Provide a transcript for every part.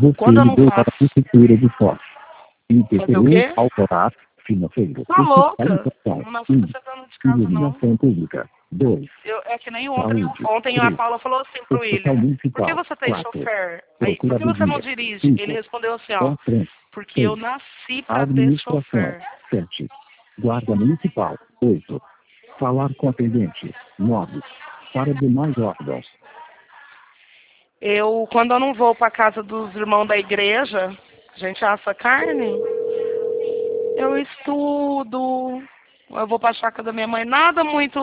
Você Quando eu não ligou para faço... a prefeitura de Foz. Fazer o quê? IPTU, Alcoraz, financeiro, Tá louca? fiscalização, Não tô precisando de casa, não. iluminação pública. 2. É que nem ontem. Saúde. Ontem a 3. Paula falou assim pro Hospital William, por que Municipal. você tem 4. chofer? Aí, por que você não dirige? 5. Ele respondeu assim, ó, COTRAN. porque eu 6. nasci pra ter Administração. chofer. 7. Guarda Municipal. 8. Falar com atendente. 9. Para demais órgãos. Quando eu não vou pra casa dos irmãos da igreja, a gente assa carne, eu estudo, eu vou pra chácara da minha mãe, nada muito...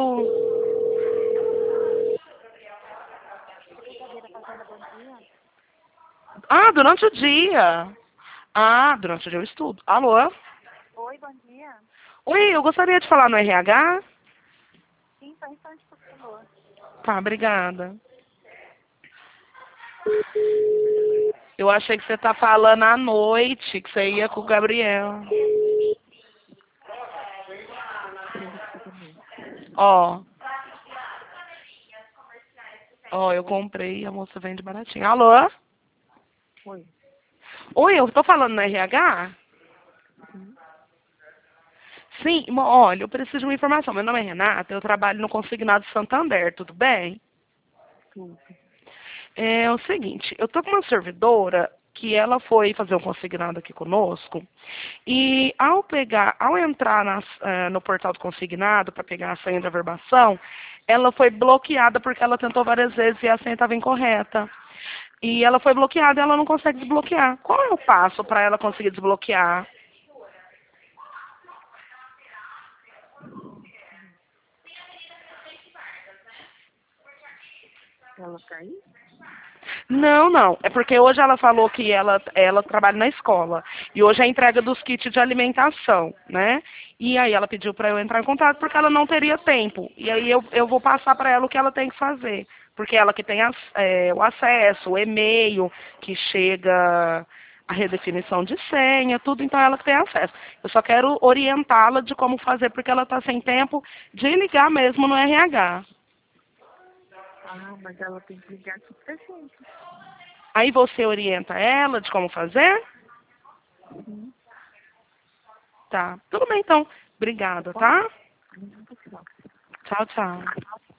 Ah, durante o dia. Ah, durante o dia eu estudo. Alô? Oi, bom dia. Oi, eu gostaria de falar no RH. Sim, só um instante, por favor. Tá, obrigada. Eu achei que você tá falando à noite, que você ia com o Gabriel. Ó. Ó, eu comprei e a moça vende baratinho. Alô? Oi. Oi, eu tô falando no RH? Sim, olha, eu preciso de uma informação. Meu nome é Renata, eu trabalho no Consignado Santander, tudo bem? Tudo. É o seguinte, eu tô com uma servidora que ela foi fazer um consignado aqui conosco e ao entrar no portal do consignado para pegar a senha da verbação, ela foi bloqueada porque ela tentou várias vezes e a senha estava incorreta. E ela foi bloqueada e ela não consegue desbloquear. Qual é o passo para ela conseguir desbloquear? Ela tá aí? Não, não. É porque hoje ela falou que ela trabalha na escola. E hoje é a entrega dos kits de alimentação, né? E aí ela pediu para eu entrar em contato porque ela não teria tempo. E aí eu vou passar para ela o que ela tem que fazer. Porque ela que tem o acesso, o e-mail, que chega a redefinição de senha, tudo, então ela que tem acesso. Eu só quero orientá-la de como fazer, porque ela está sem tempo de ligar mesmo no RH. Ah, mas ela tem que ligar aqui pra gente. Aí você orienta ela de como fazer? Sim. Tá. Tudo bem, então. Obrigada, tá? Muito bom. Tchau, tchau.